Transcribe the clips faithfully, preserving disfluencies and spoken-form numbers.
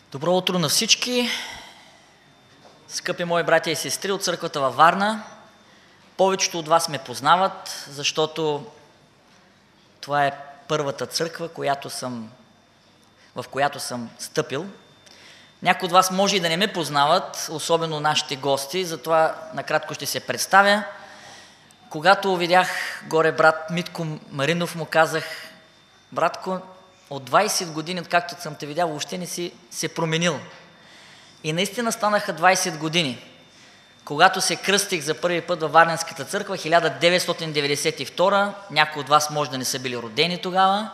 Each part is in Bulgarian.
Добро утро на всички, скъпи мои братя и сестри от църквата във Варна. Повечето от вас ме познават, защото това е първата църква, която съм, в която съм стъпил. Някои от вас може и да не ме познават, особено нашите гости, затова накратко ще се представя. Когато видях горе брат Митко Маринов, му казах: братко, от двайсет години, откакто съм те видял, въобще не си се променил. И наистина станаха двайсет години. Когато се кръстих за първи път във Варненската църква, хиляда деветстотин деветдесет и втора, някои от вас може да не са били родени тогава,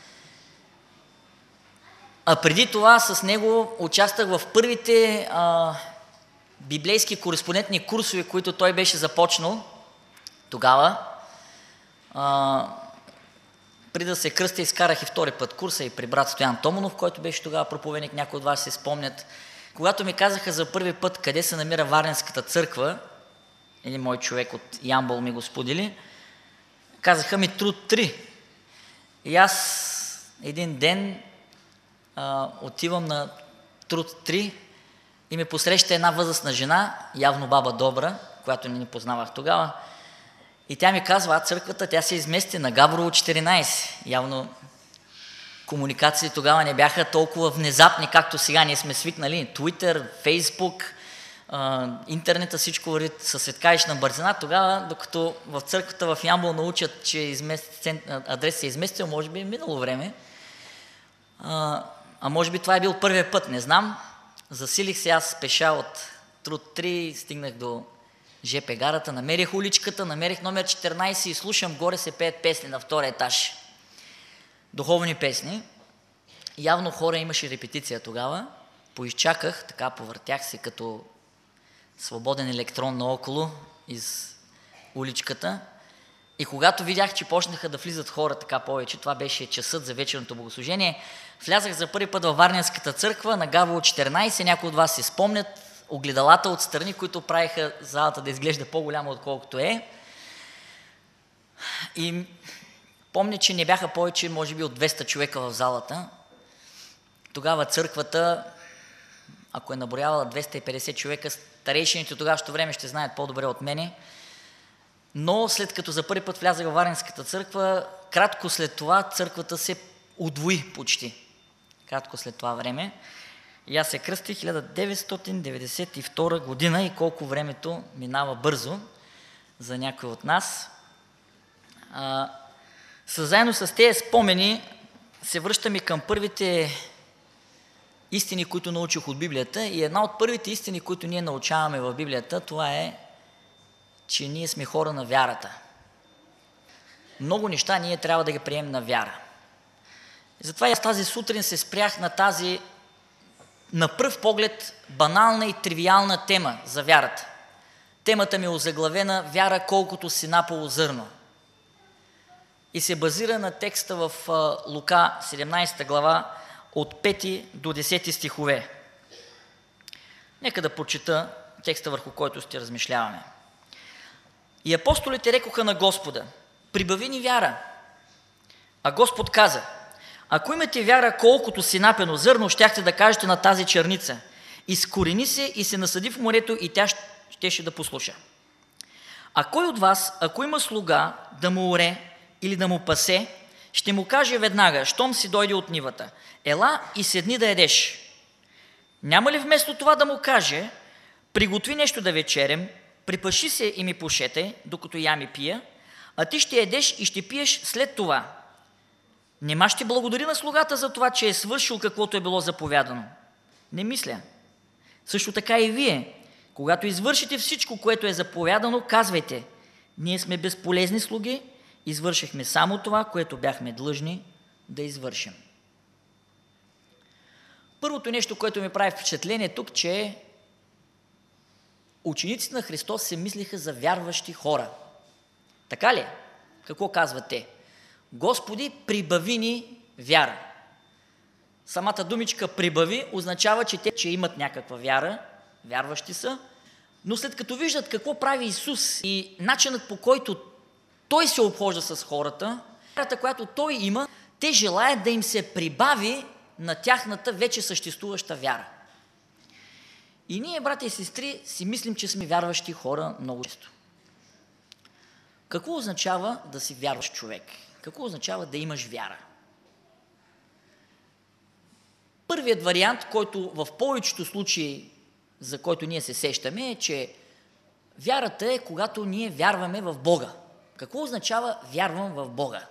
а преди това с него участвах в първите а, библейски кореспондентни курсове, които той беше започнал тогава. А, Преди да се кръстя, изкарах и втори път курса и при брат Стоян Томонов, който беше тогава проповедник, някои от вас се спомнят. Когато ми казаха за първи път къде се намира Варненската църква, един мой човек от Ямбол ми го сподели, казаха ми Труд три. И аз един ден а, отивам на Труд три и ме посреща една възрастна жена, явно баба Добра, която не ни познавах тогава. И тя ми казва: а църквата, тя се измести на Габрово четиринайсет. Явно комуникации тогава не бяха толкова внезапни, както сега ние сме свикнали. Твитър, Фейсбук, интернета, всичко върви със светкавична бързина. Тогава, докато в църквата в Ямбол научат, че измест... адрес се е изместил, може би е минало време. А, а може би това е бил първият път, не знам. Засилих се аз пеша от Труд три, стигнах до ЖП гарата, намерих уличката, намерих номер четиринайсет и слушам, горе се пеят песни на втория етаж. Духовни песни. Явно хора имаше репетиция тогава. Поизчаках, така повъртях се като свободен електрон наоколо из уличката. И когато видях, че почнаха да влизат хора така повече, това беше часът за вечерното богослужение, влязах за първи път във Варненската църква на Габрово четиринайсет. Някои от вас си спомнят огледалата отстрани, които правиха залата да изглежда по-голяма, отколкото е. И помня, че не бяха повече, може би, от двеста човека в залата. Тогава църквата, ако е наброявала двеста и петдесет човека, старейшините от тогавашното време ще знаят по-добре от мене. Но след като за първи път влязах в Варненската църква, кратко след това църквата се удвои почти. Кратко след това време. И аз се кръстих хиляда деветстотин деветдесет и втора година и колко времето минава бързо за някой от нас. А, заедно с тези спомени се връщаме към първите истини, които научих от Библията. И една от първите истини, които ние научаваме в Библията, това е, че ние сме хора на вярата. Много неща ние трябва да ги приемем на вяра. И затова аз тази сутрин се спрях на тази, на пръв поглед, банална и тривиална тема за вярата. Темата ми е озаглавена "Вяра колкото си напало зърно" и се базира на текста в Лука седемнайсета глава от пети до десети стихове. Нека да прочета текста, върху който ще размишляваме. И апостолите рекоха на Господа: "Прибави ни вяра." А Господ каза: "Ако имате вяра колкото синапено зърно, щяхте да кажете на тази черница: изкорени се и се насади в морето, и тя щеше да послуша. А кой от вас, ако има слуга да му оре или да му пасе, ще му каже веднага, щом си дойде от нивата: ела и седни да ядеш? Няма ли вместо това да му каже: приготви нещо да вечерем, припаши се и ми пушете, докато ям и пия, а ти ще ядеш и ще пиеш след това? Нима ще благодари на слугата за това, че е свършил каквото е било заповядано? Не мисля. Също така и вие, когато извършите всичко, което е заповядано, казвайте: ние сме безполезни слуги, извършихме само това, което бяхме длъжни да извършим." Първото нещо, което ми прави впечатление тук, че учениците на Христос се мислиха за вярващи хора. Така ли? Какво казват те? "Господи, прибави ни вяра." Самата думичка "прибави" означава, че те че имат някаква вяра, вярващи са, но след като виждат какво прави Исус и начинът, по който Той се обхожда с хората, вярата, която Той има, те желаят да им се прибави на тяхната вече съществуваща вяра. И ние, брати и сестри, си мислим, че сме вярващи хора много често. Какво означава да си вярваш човек? Какво означава да имаш вяра? Първият вариант, който в повечето случаи, за който ние се сещаме, е, че вярата е когато ние вярваме в Бога. Какво означава вярвам в Бога?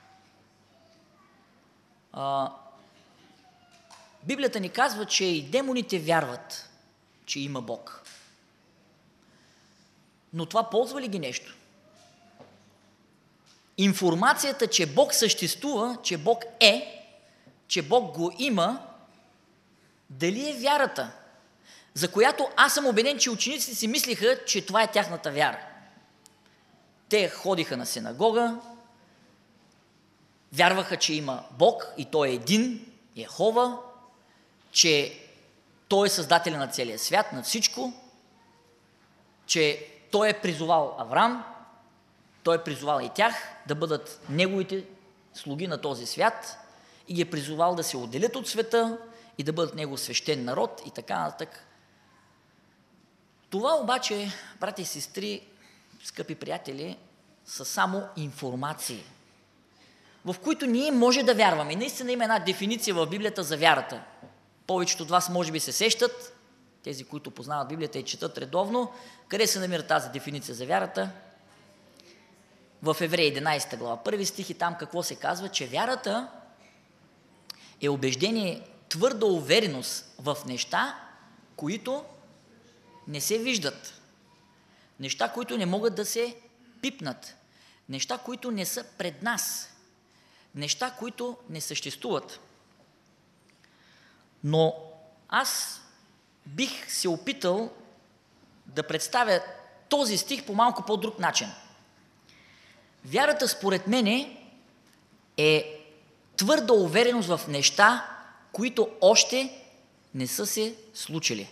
А, Библията ни казва, че и демоните вярват, че има Бог. Но това ползва ли ги нещо? Информацията, че Бог съществува, че Бог е, че Бог го има, дали е вярата, за която аз съм убеден, че учениците си мислиха, че това е тяхната вяра. Те ходиха на синагога, вярваха, че има Бог и Той е един, Йехова, че Той е създателя на целия свят, на всичко, че Той е призовал Авраам, Той е призовал и тях да бъдат Неговите слуги на този свят и ги е призовал да се отделят от света и да бъдат Негов свещен народ и така нататък. Това обаче, брати и сестри, скъпи приятели, са само информации, в които ние може да вярваме. И наистина има една дефиниция в Библията за вярата. Повечето от вас може би се сещат, тези, които познават Библията и четат редовно, къде се намира тази дефиниция за вярата? В Евреи единадесета глава, първи стих, и там какво се казва? Че вярата е убеждение, твърда увереност в неща, които не се виждат. Неща, които не могат да се пипнат. Неща, които не са пред нас. Неща, които не съществуват. Но аз бих се опитал да представя този стих по малко по-друг начин. Вярата, според мене, е твърда увереност в неща, които още не са се случили.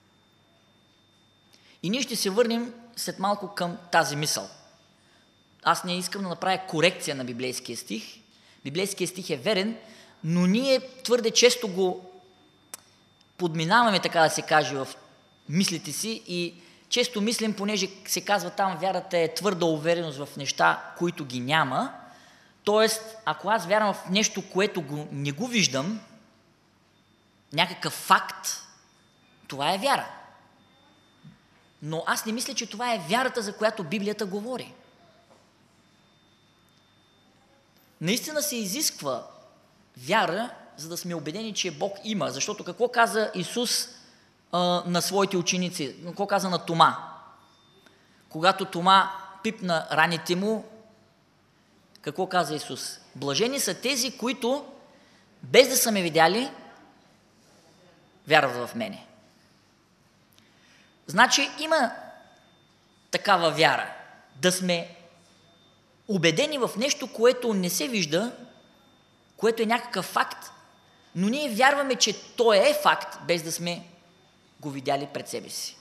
И ние ще се върнем след малко към тази мисъл. Аз не искам да направя корекция на библейския стих. Библейският стих е верен, но ние твърде често го подминаваме, така да се каже, в мислите си и често мислим, понеже се казва там, вярата е твърда увереност в неща, които ги няма. Тоест, ако аз вярвам в нещо, което го, не го виждам, някакъв факт, това е вяра. Но аз не мисля, че това е вярата, за която Библията говори. Наистина се изисква вяра, за да сме убедени, че Бог има. Защото какво каза Исус а, на своите ученици? Какво каза на Тома? Когато Тома пипна раните му, какво каза Исус? Блажени са тези, които без да са ме видяли, вярват в мене. Значи има такава вяра, да сме убедени в нещо, което не се вижда, което е някакъв факт, но ние вярваме, че то е факт, без да сме го видяли пред себе си.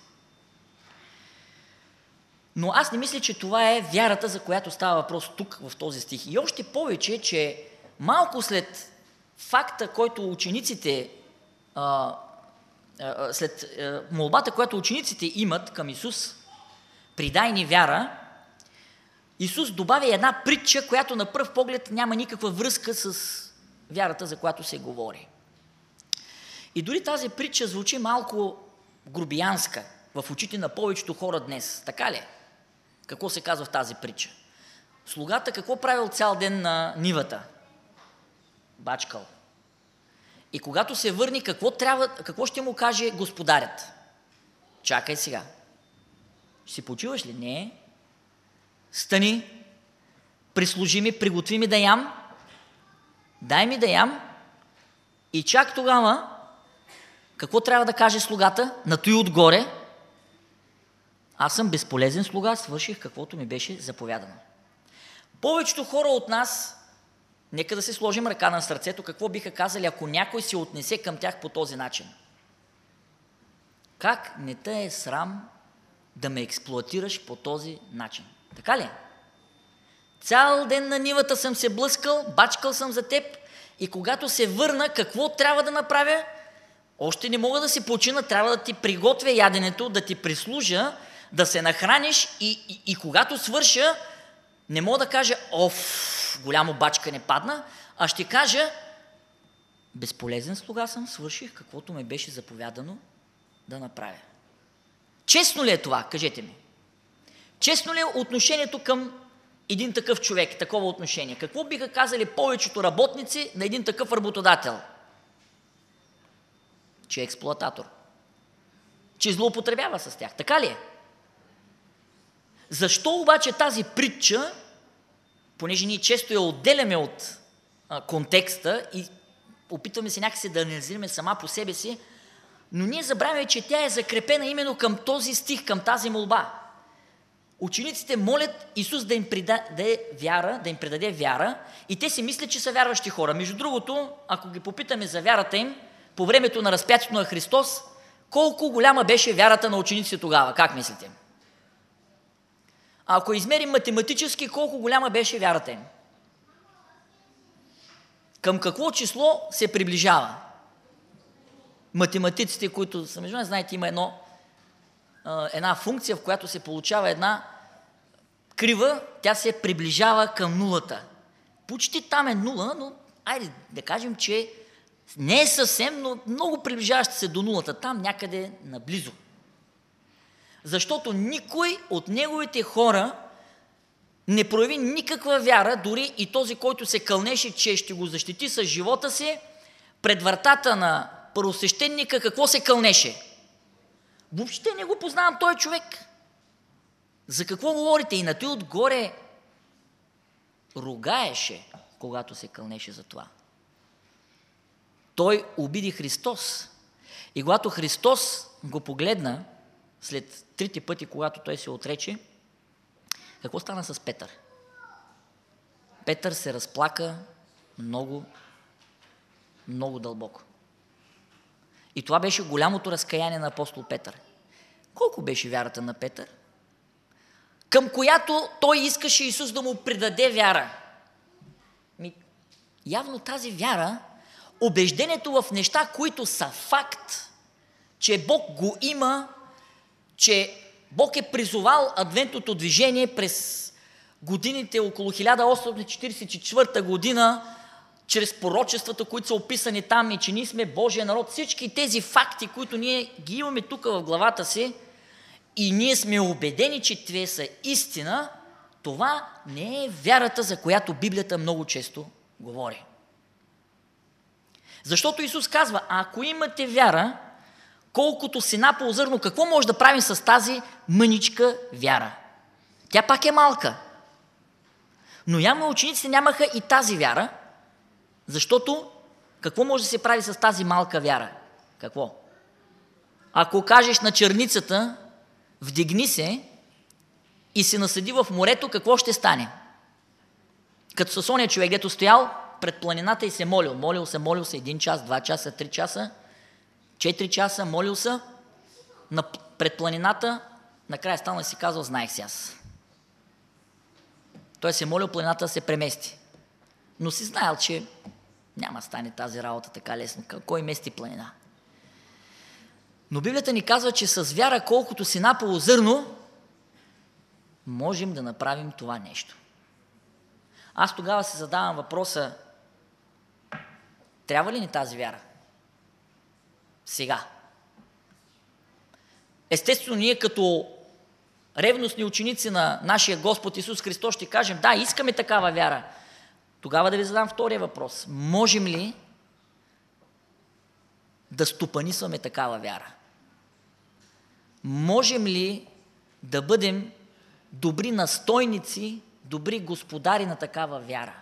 Но аз не мисля, че това е вярата, за която става въпрос тук, в този стих. И още повече, че малко след факта, който учениците, а, а, след а, молбата, която учениците имат към Исус, придай ни вяра, Исус добавя една притча, която на пръв поглед няма никаква връзка с вярата, за която се говори. И дори тази притча звучи малко грубиянска в очите на повечето хора днес. Така ли? Какво се казва в тази притча? Слугата какво правил цял ден на нивата? Бачкал. И когато се върни, какво, трябва, какво ще му каже господарят? Чакай сега. Ще си почиваш ли? Не. Стани, прислужи ми, приготви ми да ям, дай ми да ям и чак тогава, какво трябва да каже слугата? На той отгоре, аз съм безполезен слуга, свърших каквото ми беше заповядано. Повечето хора от нас, нека да се сложим ръка на сърцето, какво биха казали, ако някой се отнесе към тях по този начин? Как не те е срам да ме експлоатираш по този начин? Така ли? Цял ден на нивата съм се блъскал, бачкал съм за теб и когато се върна, какво трябва да направя? Още не мога да се почина, трябва да ти приготвя яденето, да ти прислужа, да се нахраниш и, и, и когато свърша, не мога да кажа, оф, голямо бачка не падна, а ще кажа, безполезен слуга съм, свърших каквото ме беше заповядано да направя. Честно ли е това? Кажете ми. Честно ли е отношението към един такъв човек, такова отношение? Какво биха казали повечето работници на един такъв работодател? Че е експлоататор. Че злоупотребява с тях. Така ли е? Защо обаче тази притча, понеже ние често я отделяме от а, контекста и опитваме се някакси да анализираме сама по себе си, но ние забравяме, че тя е закрепена именно към този стих, към тази молба. Учениците молят Исус да им предаде вяра, да им предаде вяра и те си мислят, че са вярващи хора. Между другото, ако ги попитаме за вярата им, по времето на разпятието на Христос, колко голяма беше вярата на учениците тогава? Как мислите? А ако измерим математически, колко голяма беше вярата им? Към какво число се приближава? Математиците, които са между нас, знаете, има едно, една функция, в която се получава една крива, тя се приближава към нулата. Почти там е нула, но айде да кажем, че не е съвсем, но много приближаваща се до нулата, там някъде наблизо. Защото никой от неговите хора не прояви никаква вяра, дори и този, който се кълнеше, че ще го защити с живота си, пред вратата на първосвещеника какво се кълнеше? Въобще не го познавам този човек. За какво говорите? И на той отгоре ругаеше, когато се кълнеше за това. Той обиди Христос. И когато Христос го погледна, след трите пъти, когато той се отрече, какво стана с Петър? Петър се разплака много, много дълбоко. И това беше голямото разкаяние на апостол Петър. Колко беше вярата на Петър? Към която той искаше Исус да му предаде вяра. Ми, явно тази вяра, убеждението в неща, които са факт, че Бог го има, че Бог е призовал адвентното движение през годините около хиляда осемстотин четиридесет и четвърта година, чрез пророчествата, които са описани там и че ние сме Божия народ, всички тези факти, които ние ги имаме тук в главата си и ние сме убедени, че те са истина, това не е вярата, за която Библията много често говори. Защото Исус казва, ако имате вяра, колкото сенапово зърно, какво може да правим с тази мъничка вяра? Тя пак е малка. Но явно учениците нямаха и тази вяра, защото какво може да се прави с тази малка вяра? Какво? Ако кажеш на черницата, вдигни се и се насъди в морето, какво ще стане? Като с ония човек, дето стоял пред планината и се молил. Молил се, молил се един час, два часа, три часа, четири часа, молил се на, пред планината, накрая станал и си казал, знаех си аз. Той се молил планината да се премести. Но си знаел, че няма стане тази работа така лесно. Кой мести планина? Но Библията ни казва, че с вяра, колкото сенапово зърно, можем да направим това нещо. Аз тогава се задавам въпроса, трябва ли ни тази вяра? Сега. Естествено, ние като ревностни ученици на нашия Господ Исус Христос ще кажем, да, искаме такава вяра. Тогава да ви задам втория въпрос. Можем ли да стопанисваме такава вяра? Можем ли да бъдем добри настойници, добри господари на такава вяра?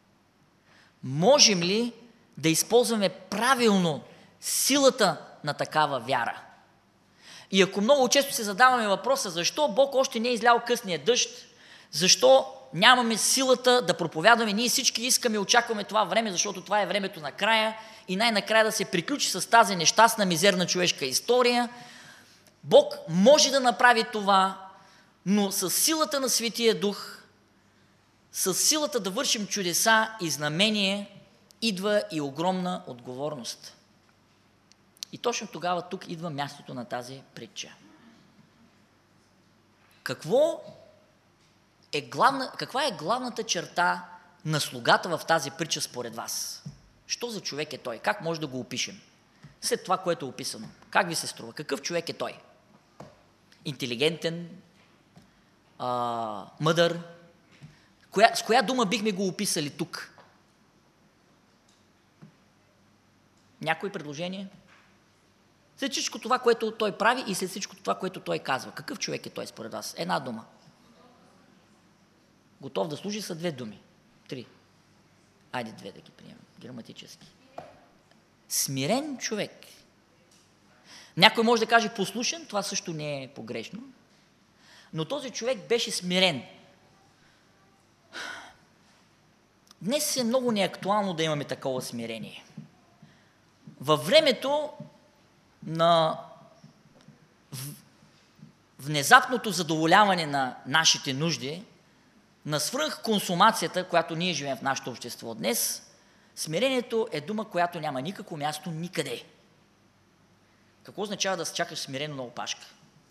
Можем ли да използваме правилно силата на такава вяра? И ако много често се задаваме въпроса, защо Бог още не е излял късния дъжд, защо нямаме силата да проповядваме, ние всички искаме, очакваме това време, защото това е времето на края и най-накрая да се приключи с тази нещастна, мизерна човешка история. Бог може да направи това, но с силата на Светия Дух, с силата да вършим чудеса и знамение, идва и огромна отговорност. И точно тогава тук идва мястото на тази притча. Какво е главна, каква е главната черта на слугата в тази притча според вас? Що за човек е той? Как може да го опишем? След това, което е описано. Как ви се струва? Какъв човек е той? Интелигентен? А, мъдър? Коя, с коя дума бихме го описали тук? Някои предложения? След всичко това, което той прави и след всичко това, което той казва. Какъв човек е той според вас? Една дума. Готов да служи са две думи. Три. Айде две да ги приемем. Граматически. Смирен човек. Някой може да каже послушен, това също не е погрешно. Но този човек беше смирен. Днес е много неактуално да имаме такова смирение. Във времето на внезапното задоволяване на нашите нужди, на свръхконсумацията, която ние живеем в нашето общество днес, смирението е дума, която няма никакво място никъде. Какво означава да чакаш смирено на опашка?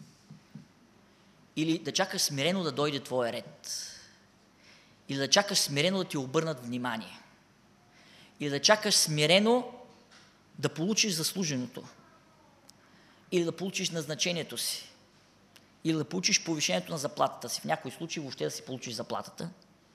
Или да чакаш смирено да дойде твоя ред? Или да чакаш смирено да ти обърнат внимание? Или да чакаш смирено да получиш заслуженото? Или да получиш назначението си? Или да получиш повишението на заплатата си? В някои случаи въобще да си получиш заплатата.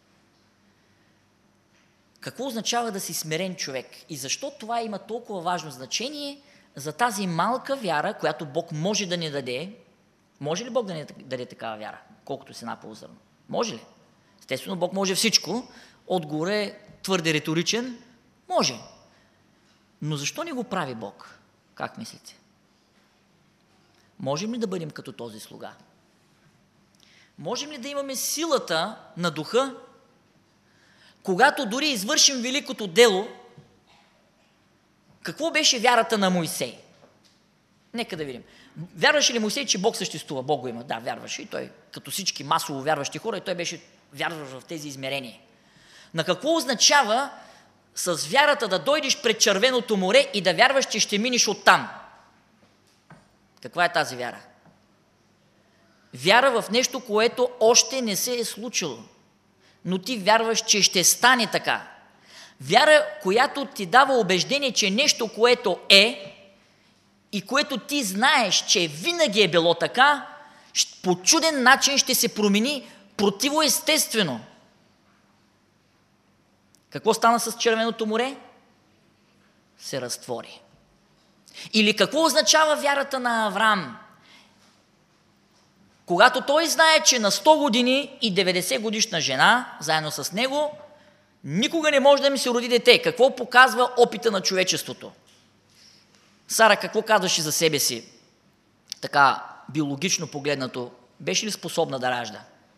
Какво означава да си смирен човек? И защо това има толкова важно значение за тази малка вяра, която Бог може да ни даде? Може ли Бог да ни даде такава вяра, колкото си напало зърно? Може ли? Естествено, Бог може всичко. Отговор е твърде риторичен. Може. Но защо не го прави Бог? Как мислите? Можем ли да бъдем като този слуга? Можем ли да имаме силата на духа, когато дори извършим великото дело? Какво беше вярата на Моисей? Нека да видим. Вярваше ли Моисей, че Бог съществува? Бог го има. Да, вярваше. И той, като всички масово вярващи хора, и той беше вярващ в тези измерения. На какво означава с вярата да дойдеш пред червеното море и да вярваш, че ще минеш оттам? Каква е тази вяра? Вяра в нещо, което още не се е случило, но ти вярваш, че ще стане така. Вяра, която ти дава убеждение, че нещо, което е и което ти знаеш, че винаги е било така, по чуден начин ще се промени противоестествено. Какво стана с Червеното море? Се разтвори. Или какво означава вярата на Авраам? Когато той знае, че на сто години и деветдесет годишна жена, заедно с него, никога не може да ми се роди дете. Какво показва опита на човечеството? Сара какво казваше за себе си? Така биологично погледнато, беше ли способна да ражда?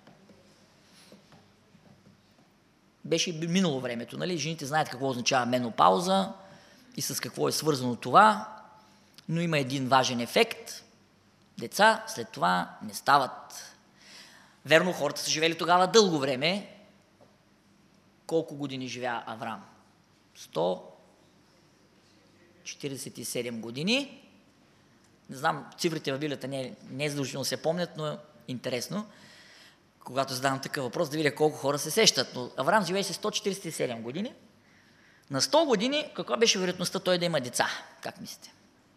Беше минало времето, нали? Жените знаят какво означава менопауза и с какво е свързано това, но има един важен ефект. Деца след това не стават. Верно, хората са живели тогава дълго време. Колко години живя Авраам? сто четиридесет и седем години. Не знам, цифрите в Библията не, не е задължително се помнят, но е интересно, когато задавам такъв въпрос, да видя колко хора се сещат. Но Авраам живееше сто четиридесет и седем години. На сто години, каква беше вероятността той да има деца? Как мислите?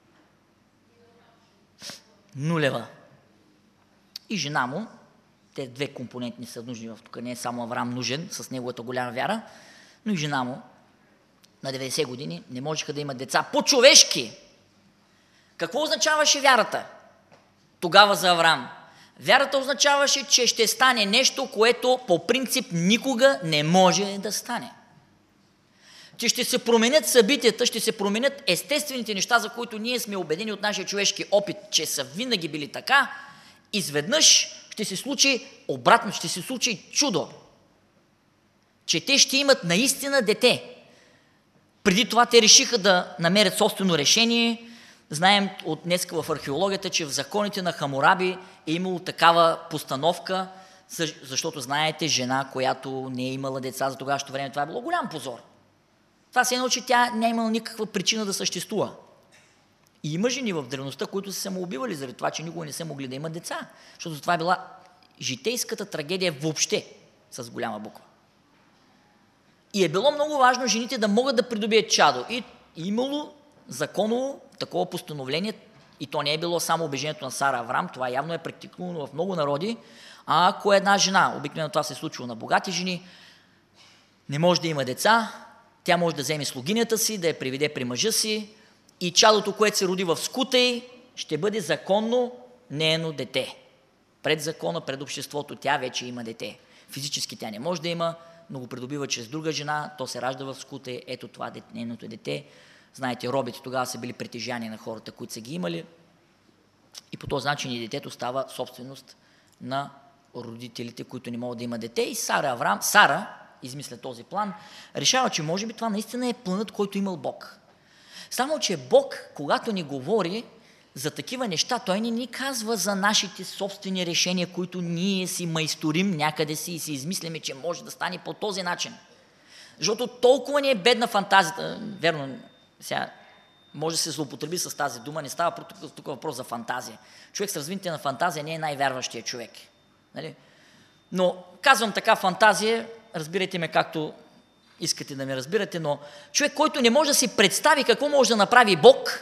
Нулева. И жена му, те две компонентни са нужни в тук, не е само Авраам нужен с неговата голяма вяра, но и жена му на деветдесет години не можеха да имат деца по-човешки. Какво означаваше вярата тогава за Авраам? Вярата означаваше, че ще стане нещо, което по принцип никога не може да стане. Че ще се променят събитията, ще се променят естествените неща, за които ние сме убедени от нашия човешки опит, че са винаги били така, изведнъж ще се случи обратно, ще се случи чудо. Че те ще имат наистина дете. Преди това те решиха да намерят собствено решение. Знаем от днеска в археологията, че в законите на Хамураби е имало такава постановка, защото знаете, жена, която не е имала деца за тогавашното време, това е било голям позор. Това се едно, че тя няма имала никаква причина да съществува. И има жени в древността, които са самоубивали заради това, че никога не са могли да имат деца. Защото това е била житейската трагедия въобще с голяма буква. И е било много важно жените да могат да придобият чадо. И имало законово такова постановление, и то не е било само убеждението на Сара Аврам, това явно е практикувано в много народи, а ако една жена, обикновено това се е случило на богати жени, не може да има деца, тя може да вземе слугинята си, да я приведе при мъжа си и чадото, което се роди в скута й, ще бъде законно нейно дете. Пред закона, пред обществото тя вече има дете. Физически тя не може да има, но го придобива чрез друга жена, то се ражда в скута й, ето това е нейното дете. Знаете, робите тогава са били притежани на хората, които са ги имали, и по този начин и детето става собственост на родителите, които не могат да имат дете. И Сара Аврам, Сара измисля този план, решава, че може би това наистина е планът, който имал Бог. Само, че Бог, когато ни говори за такива неща, Той не ни казва за нашите собствени решения, които ние си майсторим някъде си и си измисляме, че може да стане по този начин. Защото толкова ни е бедна фантазията. Верно, сега може да се злоупотреби с тази дума, не става тук, тук въпрос за фантазия. Човек с развитие на фантазия не е най-вярващия човек. Нали? Но казвам така фантазия, разбирайте ме както искате да ме разбирате, но човек, който не може да си представи какво може да направи Бог,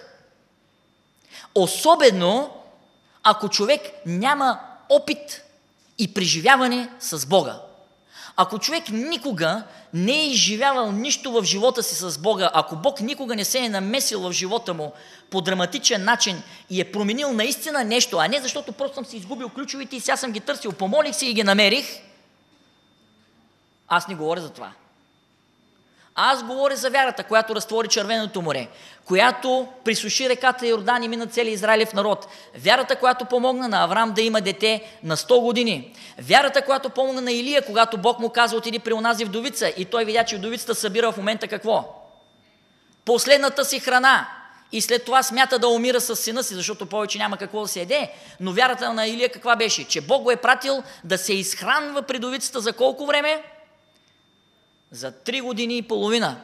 особено ако човек няма опит и преживяване с Бога. Ако човек никога не е изживявал нищо в живота си с Бога, ако Бог никога не се е намесил в живота му по драматичен начин и е променил наистина нещо, а не защото просто съм си изгубил ключовите и сега съм ги търсил, помолих се и ги намерих, аз не говоря за това. Аз говоря за вярата, която разтвори Червеното море, която присуши реката Йордан и мина цели Израилев народ. Вярата, която помогна на Аврам да има дете на сто години. Вярата, която помогна на Илия, когато Бог му каза отиди при онази вдовица и той видя, че вдовицата събира в момента какво? Последната си храна. И след това смята да умира с сина си, защото повече няма какво да се яде. Но вярата на Илия каква беше? Че Бог го е пратил да се изхранва при вдовицата за колко време? За три години и половина.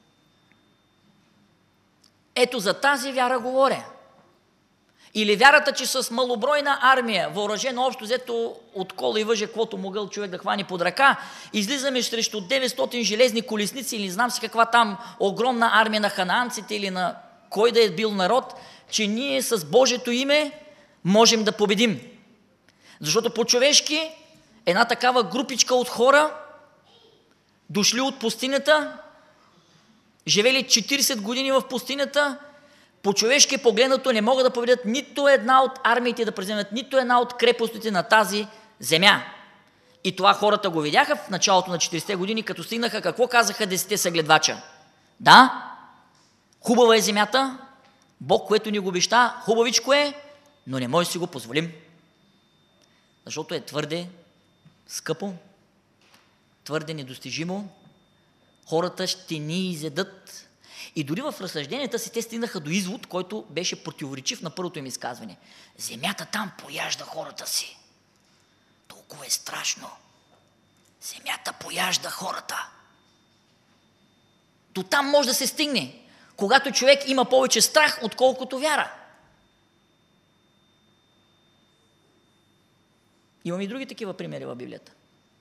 Ето за тази вяра говоря. Или вярата, че с малобройна армия, въоръжена общо взето от кола и въже, каквото могъл човек да хвани под ръка, излизаме срещу деветстотин железни колесници или не знам си каква там огромна армия на ханаанците или на кой да е бил народ, че ние с Божието име можем да победим. Защото по-човешки една такава групичка от хора, дошли от пустинята, живели четирийсет години в пустинята, по-човешки погледнато не могат да победят нито една от армиите, да преземат нито една от крепостите на тази земя. И това хората го видяха в началото на четирийсетте години, като стигнаха, какво казаха десетте съгледвача? Да, хубава е земята, Бог, което ни го обеща, хубавичко е, но не може да си го позволим. Защото е твърде скъпо, твърде недостижимо, хората ще ни изядат. И дори в разсъжденията си те стигнаха до извод, който беше противоречив на първото им изказване. Земята там пояжда хората си. Толкова е страшно. Земята пояжда хората. До там може да се стигне, когато човек има повече страх, отколкото вяра. Имам и други такива примери в Библията.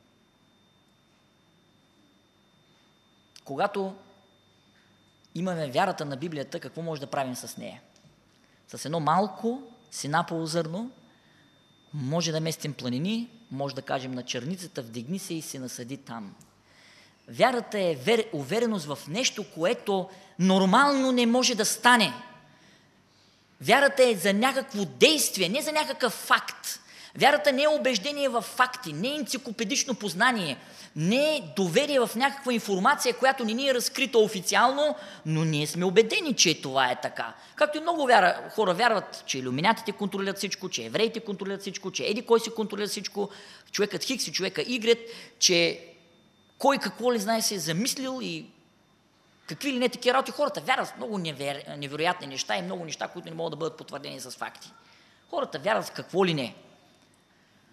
Когато имаме вярата на Библията, какво може да правим с нея? С едно малко синапово зърно може да местим планини, може да кажем на черницата, вдигни се и се насади там. Вярата е вер... увереност в нещо, което нормално не може да стане. Вярата е за някакво действие, не за някакъв факт. Вярата не е убеждение в факти, не е енциклопедично познание, не е доверие в някаква информация, която не ни е разкрита официално, но ние сме убедени, че това е така. Както и много вяра, хора вярват, че илюминатите контролират всичко, че евреите контролират всичко, че еди кой си контролира всичко, човекът Хикс и човека Y, че кой какво ли знае се е замислил и какви ли не такива работи. Хората вярват в много невер... невероятни неща и много неща, които не могат да бъдат потвърдени с факти. Хората вярват в какво ли не.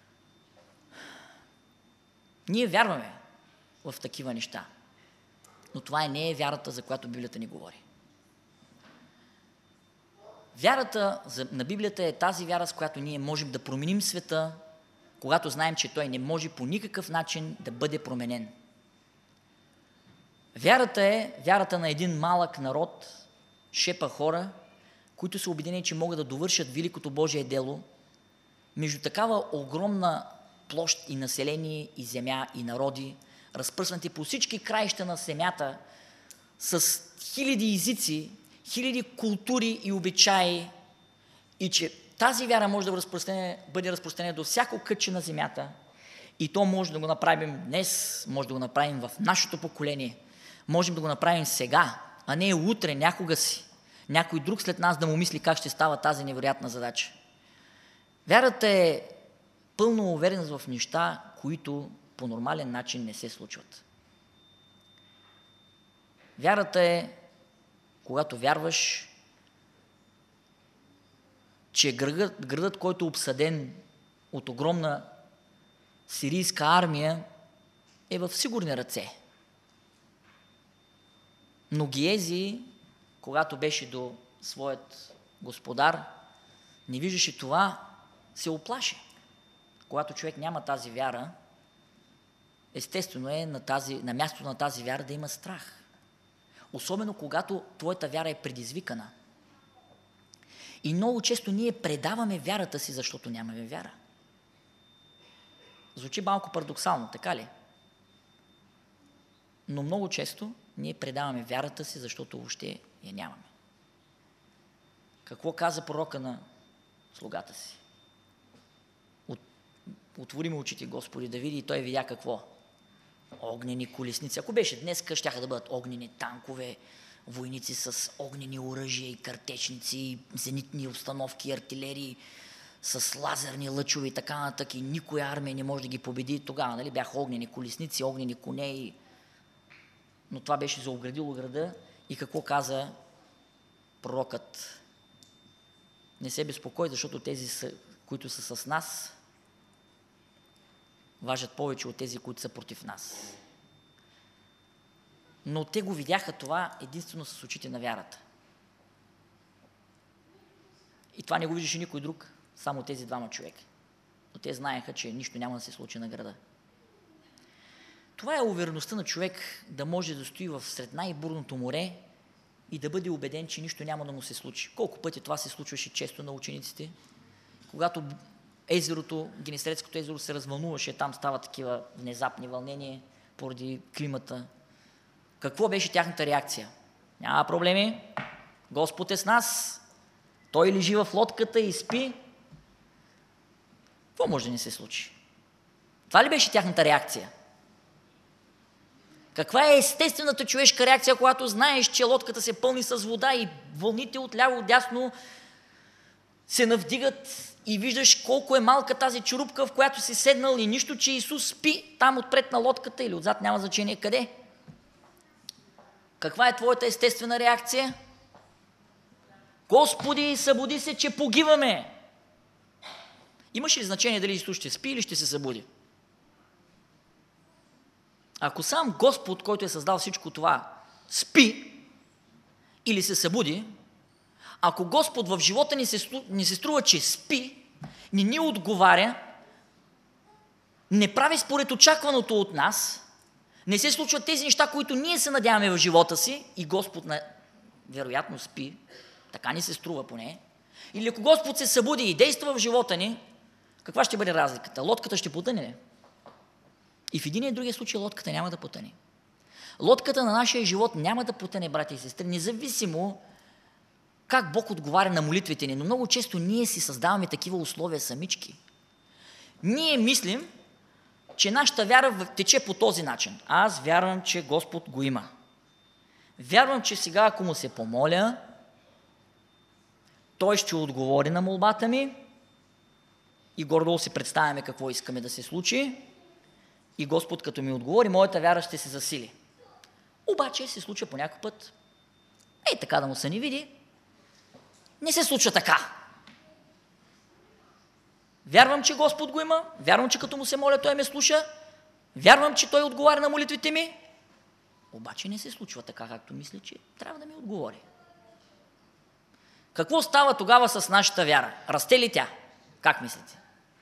Ние вярваме в такива неща. но това не е вярата, за която Библията ни говори. Вярата на Библията е тази вяра, с която ние можем да променим света, когато знаем, че той не може по никакъв начин да бъде променен. Вярата е вярата на един малък народ, шепа хора, които са убедени, че могат да довършат великото Божие дело между такава огромна площ и население, и земя, и народи, разпръснати по всички краища на земята, с хиляди езици, хиляди култури и обичаи, и че тази вяра може да бъде разпространена до всяко кътче на земята, и то може да го направим днес, може да го направим в нашето поколение, можем да го направим сега, а не утре, някога си, някой друг след нас да му мисли как ще става тази невероятна задача. Вярата е пълна увереност в неща, които по нормален начин не се случват. Вярата е, когато вярваш, че градът, градът, който е обсаден от огромна сирийска армия, е в сигурни ръце. Но Гиези, когато беше до своят господар, не виждаше това, се оплаши. Когато човек няма тази вяра, естествено е на, тази, на място на тази вяра да има страх. Особено когато твоята вяра е предизвикана. И много често ние предаваме вярата си, защото нямаме вяра. Звучи малко парадоксално, така ли? Но много често ние предаваме вярата си, защото въобще я нямаме. Какво каза пророка на слугата си? От, отвори му очите, Господи, да види, и той видя какво? Огнени колесници. Ако беше днес, щяха да бъдат огнени танкове, войници с огнени оръжия и картечници, зенитни установки, артилерии, с лазерни лъчове и така нататък, и никоя армия не може да ги победи. Тогава, нали, бяха огнени колесници, огнени коне, и... но това беше заоградило града. И какво каза пророкът? Не се безпокой, защото тези, които са с нас, важат повече от тези, които са против нас. Но те го видяха това единствено с очите на вярата. И това не го виждаше никой друг, само тези двама човека. Но те знаеха, че нищо няма да се случи на града. Това е увереността на човек да може да стои в сред най-бурното море и да бъде убеден, че нищо няма да му се случи. Колко пъти това се случваше често на учениците, когато езерото, Генесарецкото езеро се развълнуваше, там става такива внезапни вълнения поради климата. Какво беше тяхната реакция? Няма проблеми, Господ е с нас, той лежи в лодката и спи. Какво може да не се случи? Това ли беше тяхната реакция? Каква е естествената човешка реакция, когато знаеш, че лодката се пълни с вода и вълните отляво отдясно се навдигат и виждаш колко е малка тази чурупка, в която си седнал, и нищо, че Исус спи там отпред на лодката или отзад, няма значение къде. Каква е твоята естествена реакция? Господи, събуди се, че погиваме! Имаш ли значение дали Исус ще спи или ще се събуди? Ако сам Господ, който е създал всичко това, спи или се събуди, ако Господ в живота ни се, ни се струва, че спи, ни ни отговаря, не прави според очакваното от нас, не се случват тези неща, които ние се надяваме в живота си, и Господ на... вероятно спи, така ни се струва поне, или ако Господ се събуди и действа в живота ни, каква ще бъде разликата? Лодката ще потъне ли? И в един и другия случай лодката няма да потъне. Лодката на нашия живот няма да потъне, братя и сестри, независимо как Бог отговаря на молитвите ни, но много често ние си създаваме такива условия самички. Ние мислим, че нашата вяра тече по този начин. Аз вярвам, че Господ го има. Вярвам, че сега, ако му се помоля, той ще отговори на молбата ми, и гордо си представяме какво искаме да се случи, и Господ като ми отговори, моята вяра ще се засили. Обаче се случва по някой път, ей така да му се не види, не се случва така. Вярвам, че Господ го има, вярвам, че като му се моля, той ме слуша, вярвам, че той отговаря на молитвите ми, Обаче не се случва така, както мисля, че трябва да ми отговори. Какво става тогава с нашата вяра? Расте ли тя? Как мислите?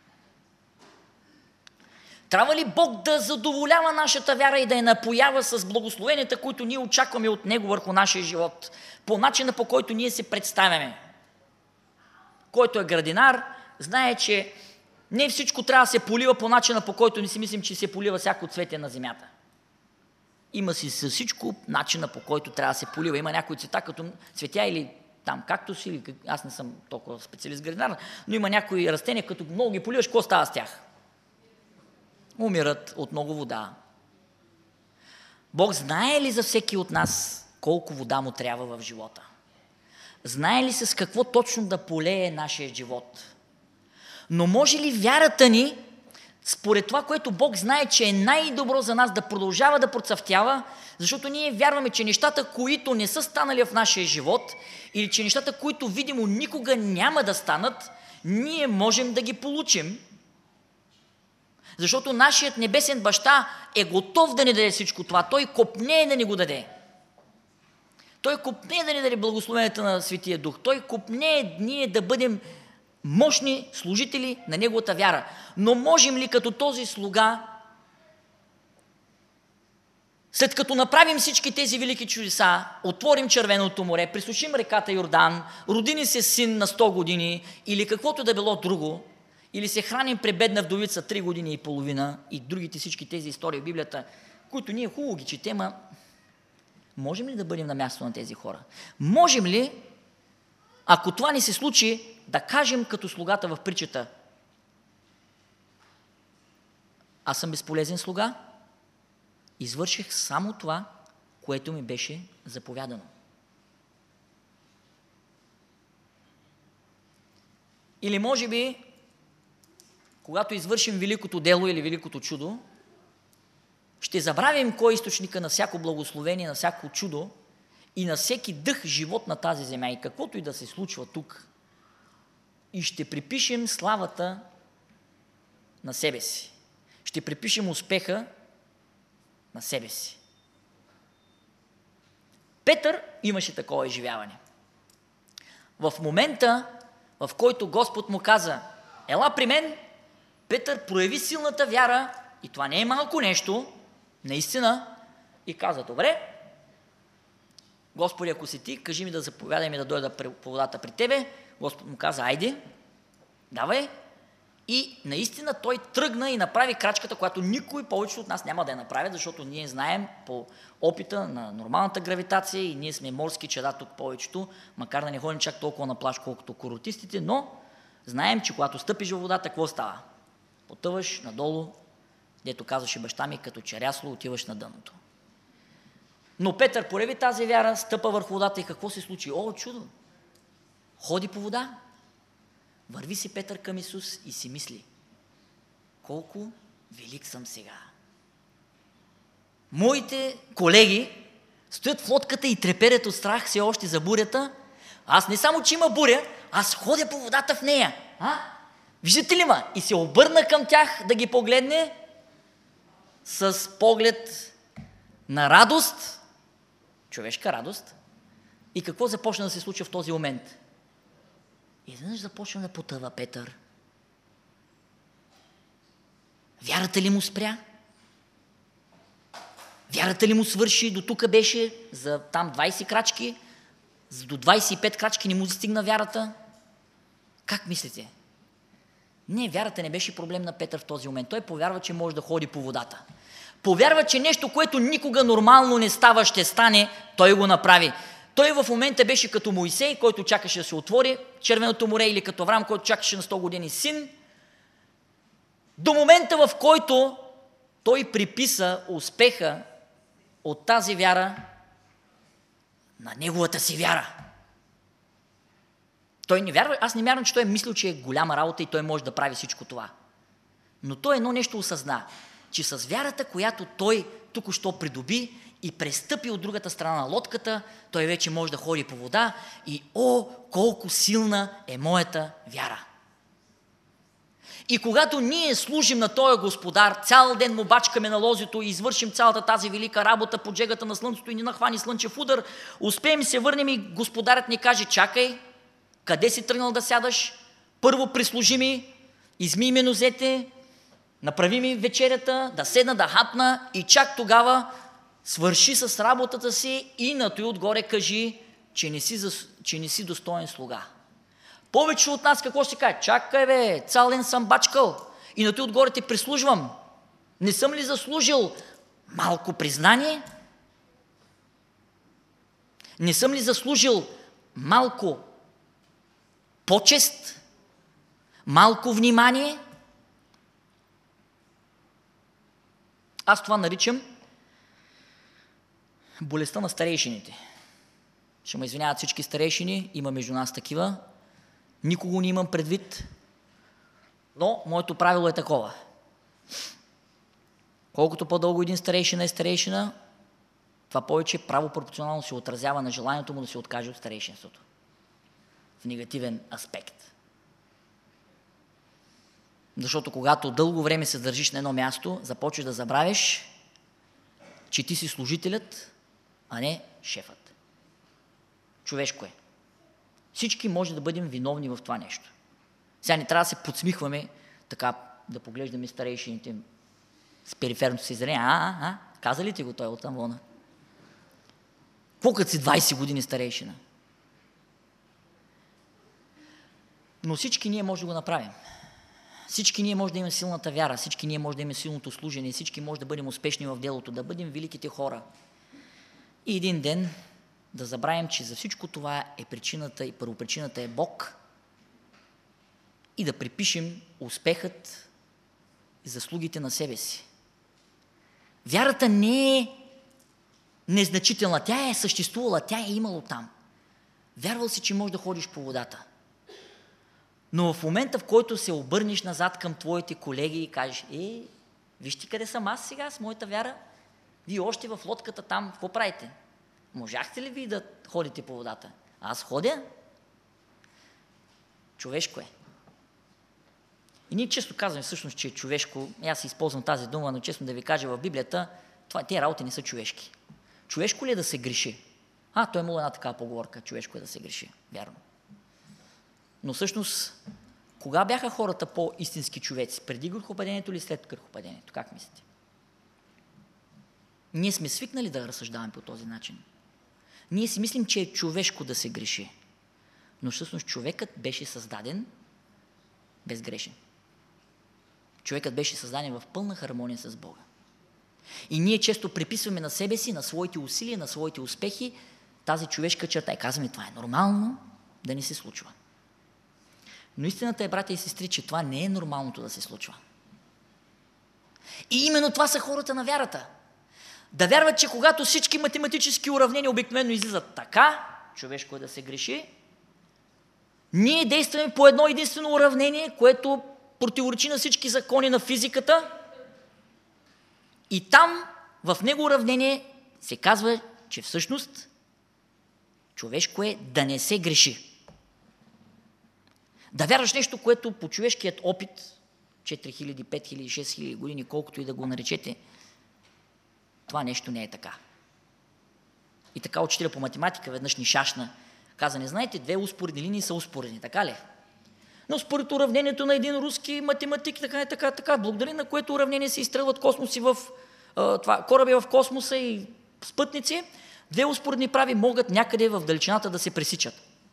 Трябва ли Бог да задоволява нашата вяра и да я напоява с благословенията, които ние очакваме от Него върху нашия живот? По начина, по който ние се представяме. Който е градинар, знае, че не всичко трябва да се полива по начина, по който не си мислим, че се полива всяко цвете на земята. Има си със всичко начина, по който трябва да се полива. Има някои цвета, като цветя или там кактус, или аз не съм толкова специалист градинар, но има някои растения, като много ги поливаш, какво става с тях? Умират от много вода. Бог знае ли за всеки от нас колко вода му трябва в живота? Знае ли с какво точно да полее нашия живот? Но може ли вярата ни, според това, което Бог знае, че е най-добро за нас, да продължава да процъфтява, защото ние вярваме, че нещата, които не са станали в нашия живот, или че нещата, които видимо никога няма да станат, ние можем да ги получим, защото нашият небесен баща е готов да ни даде всичко това. Той копнее да ни го даде. Той копнее да ни даде благословението на Светия Дух. Той копнее ние да бъдем мощни служители на Неговата вяра. Но можем ли като този слуга, след като направим всички тези велики чудеса, отворим Червеното море, пресушим реката Йордан, роди ни се син на сто години или каквото да било друго, или се храним при бедна вдовица три години и половина и другите всички тези истории в Библията, които ние хубаво ги четем, а можем ли да бъдем на място на тези хора? Можем ли, ако това ни се случи, да кажем като слугата в притчата: аз съм безполезен слуга, извърших само това, което ми беше заповядано. Или може би, когато извършим великото дело или великото чудо, ще забравим кой е източника на всяко благословение, на всяко чудо и на всеки дъх живот на тази земя. И каквото и да се случва тук, и ще припишем славата на себе си. Ще припишем успеха на себе си. Петър имаше такова изживяване. В момента, в който Господ му каза: ела при мен, Петър прояви силната вяра, и това не е малко нещо, наистина, и каза: добре, Господи, ако си ти, кажи ми да заповядам и да дойда по водата при тебе. Господ му каза: айде, давай. И наистина той тръгна и направи крачката, която никой повече от нас няма да я направи, защото ние знаем по опита на нормалната гравитация и ние сме морски чеда тук повечето, макар да не ходим чак толкова на плаж, колкото коротистите, но знаем, че когато стъпиш във водата, какво става? Потъваш надолу, дето казваше баща ми, като черясло отиваш на дъното. Но Петър прояви тази вяра, стъпа върху водата и какво се случи? О, чудо! Ходи по вода. Върви си Петър към Исус и си мисли: колко велик съм сега. Моите колеги стоят в лодката и треперят от страх все още за бурята. Аз не само, че има буря, аз ходя по водата в нея. А? Виждате ли ма? И се обърна към тях да ги погледне с поглед на радост, човешка радост. И какво започна да се случва в този момент? И изведнъж започна да потъва Петър. Вярата ли му спря? Вярата ли му свърши? До тук беше за там двайсет крачки, до двайсет и пет крачки не му застигна вярата. Как мислите? Не, вярата не беше проблем на Петър в този момент. Той повярва, че може да ходи по водата. Повярва, че нещо, което никога нормално не става, ще стане. Той го направи. Той в момента беше като Моисей, който чакаше да се отвори Червеното море, или като Авраам, който чакаше на сто години син. До момента, в който той приписа успеха от тази вяра на неговата си вяра. Той не вярва, аз не вярвам, че той е мислил, че е голяма работа и той може да прави всичко това. Но той едно нещо осъзна, че с вярата, която той току-що придоби и престъпи от другата страна на лодката, той вече може да ходи по вода и о, колко силна е моята вяра. И когато ние служим на този Господар, цял ден му бачкаме на лозето и извършим цялата тази велика работа под жегата на слънцето и ни нахвани слънчев удар, успеем се върнем и Господарят ни каже: чакай, къде си тръгнал да сядаш? Първо прислужи ми, измий ми нозете, направи ми вечерята, да седна, да хапна и чак тогава свърши с работата си и на той отгоре кажи, че не си, че не си достоен слуга. Повече от нас какво ще каже? Чакай бе, цял ден съм бачкал и на той отгоре те прислужвам. Не съм ли заслужил малко признание? Не съм ли заслужил малко почест? Малко внимание? Аз това наричам болестта на старейшините. Ще ме извиняват всички старейшини, има между нас такива. Никого не имам предвид, но моето правило е такова. Колкото по-дълго един старейшина е старейшина, това повече право пропорционално се отразява на желанието му да се откаже от старейшинството. В негативен аспект. Защото когато дълго време се държиш на едно място, започваш да забравяш, че ти си служителят, а не шефът. Човешко е. Всички може да бъдем виновни в това нещо. Сега не трябва да се подсмихваме, така да поглеждаме старейшините с периферното си зрение. А, а, а, каза ли ти го той от Амвона? Какво като си двайсет години старейшина? Но всички ние може да го направим. Всички ние може да имаме силната вяра, всички ние може да имаме силното служение, всички може да бъдем успешни в делото, да бъдем великите хора. И един ден да забравим, че за всичко това е причината и първопричината е Бог и да припишем успехът и заслугите на себе си. Вярата не е незначителна, тя е съществувала, тя е имало там. Вярвал си, че можеш да ходиш по водата. Но в момента, в който се обърнеш назад към твоите колеги и кажеш: е, вижте къде съм аз сега с моята вяра, вие още в лодката там, какво правите? Можахте ли ви да ходите по водата? Аз ходя. Човешко е. И ние често казваме всъщност, че е човешко, аз използвам тази дума, но честно да ви кажа, в Библията това, тези работи не са човешки. Човешко ли е да се греши? А, той е имало една такава поговорка: човешко е да се греши. Вярно. Но всъщност, кога бяха хората по-истински човеци? Преди грехопадението или след грехопадението? Как мислите? Ние сме свикнали да разсъждаваме по този начин. Ние си мислим, че е човешко да се греши. Но всъщност човекът беше създаден безгрешен. Човекът беше създаден в пълна хармония с Бога. И ние често приписваме на себе си, на своите усилия, на своите успехи тази човешка черта и казваме: това е нормално да не се случва. Но истината е, братя и сестри, че това не е нормалното да се случва. И именно това са хората на вярата. Да вярват, че когато всички математически уравнения обикновено излизат така, човешко е да се греши, ние действаме по едно единствено уравнение, което противоречи на всички закони на физиката, и там, в него уравнение, се казва, че всъщност човешко е да не се греши. Да вярваш нещо, което по човешкият опит, четири хиляди, пет хиляди, шест хиляди години, колкото и да го наречете, това нещо не е така. И така учителя по математика веднъж ни шашна. Каза: не знаете, две успоредни линии са успоредни, така ли? Но според уравнението на един руски математик, така и така, така, благодарение на което уравнение се изстрелват космоси в, а, това, кораби в космоса и спътници, две успоредни прави могат някъде в далечината да се пресичат.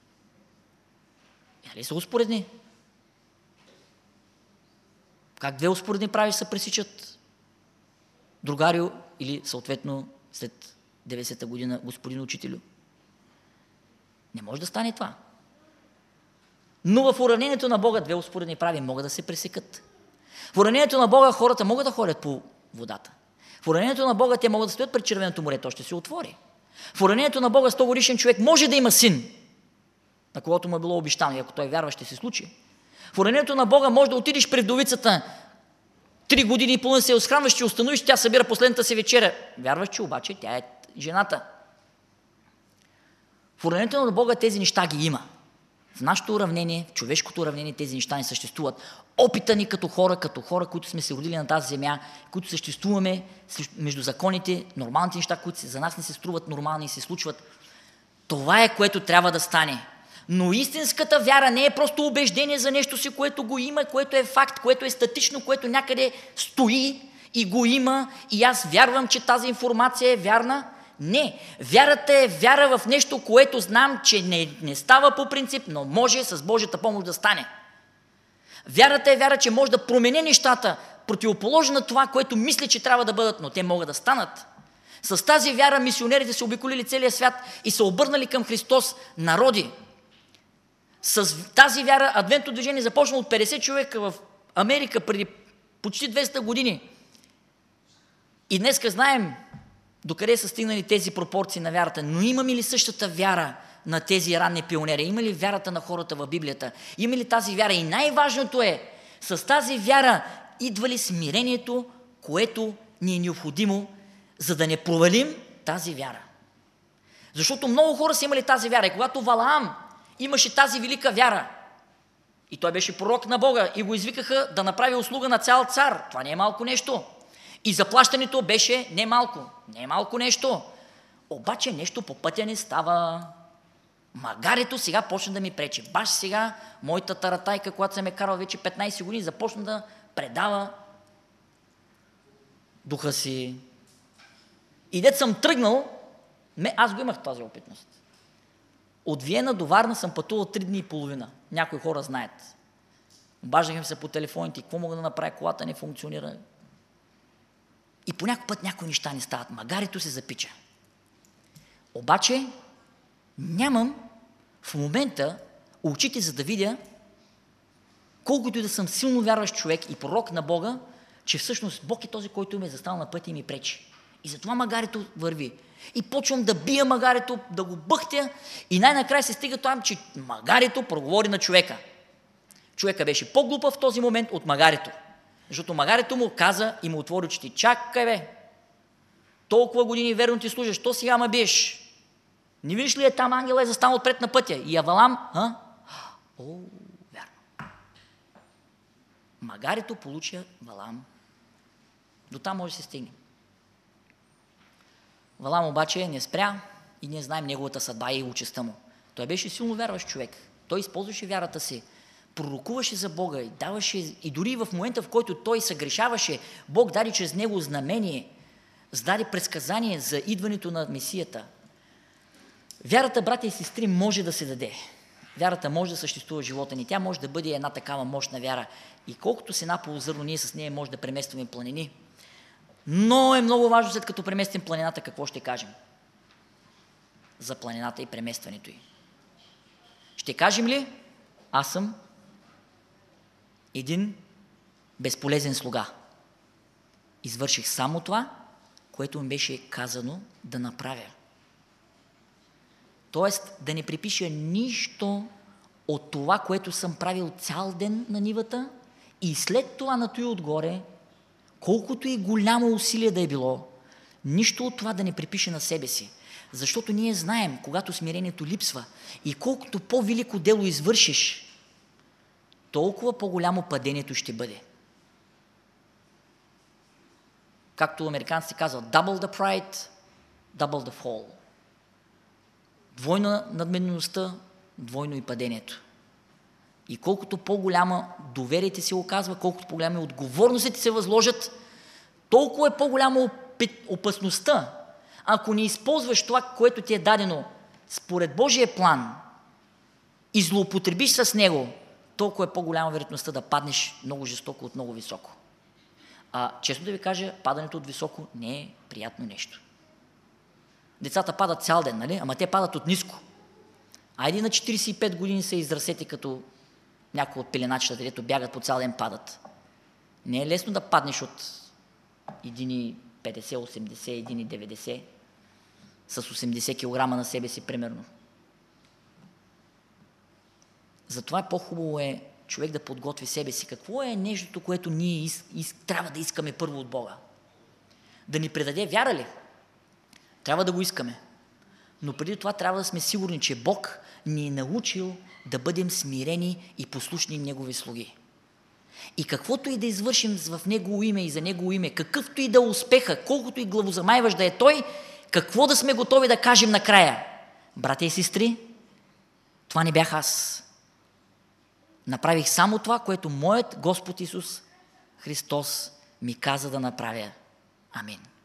Нали са успоредни? Как две успоредни прави се пресичат? Другарио или съответно след деветдесета година господин учителю? Не може да стане това. Но в уравнението на Бога две успоредни прави могат да се пресекат. В уравнението на Бога хората могат да ходят по водата. В уравнението на Бога те могат да стоят пред червеното море, то ще се отвори. В уравнението на Бога сто годишен човек може да има син, на когото му е било обещано, и ако той вярва, ще се случи. В уравнението на Бога може да отидеш при вдовицата, три години и половина се осхранваш, ще установиш, тя събира последната си вечеря. Вярваш, че обаче тя е жената. В уравнението на Бога тези неща ги има. В нашето уравнение, в човешкото уравнение тези неща не съществуват. Опита ни като хора, като хора, които сме се родили на тази земя, които съществуваме между законите, нормалните неща, които за нас не се струват нормални и се случват, това е, което трябва да стане. Но истинската вяра не е просто убеждение за нещо си, което го има, което е факт, което е статично, което някъде стои и го има и аз вярвам, че тази информация е вярна. Не, вярата е вяра в нещо, което знам, че не, не става по принцип, но може с Божията помощ да стане. Вярата е вяра, че може да промени нещата, противоположно на това, което мисля, че трябва да бъдат, но те могат да станат. С тази вяра мисионерите са обиколили целия свят и са обърнали към Христос народи. С тази вяра адвентното движение започна от петдесет човека в Америка преди почти двеста години. И днеска знаем докъде са стигнали тези пропорции на вярата. Но имаме ли същата вяра на тези ранни пионери? Има ли вярата на хората в Библията? Има ли тази вяра? И най-важното е, с тази вяра идва ли смирението, което ни е необходимо, за да не провалим тази вяра? Защото много хора са имали тази вяра. И когато Валаам имаше тази велика вяра, и той беше пророк на Бога, и го извикаха да направи услуга на цял цар. Това не е малко нещо. И заплащането беше не малко, не малко нещо. Обаче нещо по пътя не става. Магарето сега почна да ми пречи. Баш сега моята таратайка, която съм е карал вече петнайсет години, започна да предава духа си. И дет съм тръгнал, аз го имах тази опитност. От Виена до Варна съм пътувал три дни и половина. Някои хора знаят. Обаждах им се по телефоните, какво мога да направя, колата не функционира. И по някой път някои неща не стават. Магарето се запича. Обаче нямам в момента очите, за да видя, колкото и да съм силно вярващ човек и пророк на Бога, че всъщност Бог е този, който ме е застал на пътя и ми пречи. И затова магарето върви. И почвам да бия магарето, да го бъхтя и най-накрая се стига там, че магарето проговори на човека. Човека беше по-глупав в този момент от магарето. Защото магарето му каза и му отвори очите. Чакай бе, толкова години верно ти служиш, що сега ме биеш? Не виж ли е там ангела е застанал отпред на пътя? И Авалам, а? О, вярно. Магарето получи Валам. До там може да се стигне. Валам обаче не спря и ние знаем неговата съдба и участта му. Той беше силно вярващ човек. Той използваше вярата си, пророкуваше за Бога и даваше, и дори в момента, в който той съгрешаваше, Бог даде чрез него знамение, даде предсказание за идването на Месията. Вярата, братя и сестри, може да се даде. Вярата може да съществува в живота ни. Тя може да бъде една такава мощна вяра. И колкото с една полузърно, ние с нея може да преместваме планини. Но е много важно, след като преместим планината, какво ще кажем за планината и преместването й. Ще кажем ли, аз съм един безполезен слуга. Извърших само това, което ми беше казано да направя. Тоест да не припиша нищо от това, което съм правил цял ден на нивата и след това на той отгоре, колкото и голямо усилие да е било, нищо от това да не припише на себе си. Защото ние знаем, когато смирението липсва и колкото по-велико дело извършиш, толкова по-голямо падението ще бъде. Както американците казват, double the pride, double the fall. Двойна надменността, двойно и падението. И колкото по-голяма доверие се оказва, колкото по-голяма отговорности ти се възложат, толкова е по-голяма опасността. Ако не използваш това, което ти е дадено според Божия план и злоупотребиш с него, толкова е по-голяма вероятността да паднеш много жестоко от много високо. А честно да ви кажа, падането от високо не е приятно нещо. Децата падат цял ден, нали? Ама те падат от ниско. Айде на четирийсет и пет години са израсети като някои от пеленачета, където бягат по цял ден падат. Не е лесно да паднеш от един и петдесет, осемдесет, един и деветдесет с осемдесет килограма на себе си, примерно. Затова по-хубаво е човек да подготви себе си. Какво е нещото, което ние из, из, трябва да искаме първо от Бога? Да ни предаде вяра ли? Трябва да го искаме. Но преди това трябва да сме сигурни, че Бог ни е научил да бъдем смирени и послушни Негови слуги. И каквото и да извършим в Негово име и за Негово име, какъвто и да е успеха, колкото и главозамайващ да е той, какво да сме готови да кажем накрая? Братя и сестри, това не бях аз. Направих само това, което моят Господ Исус Христос ми каза да направя. Амин.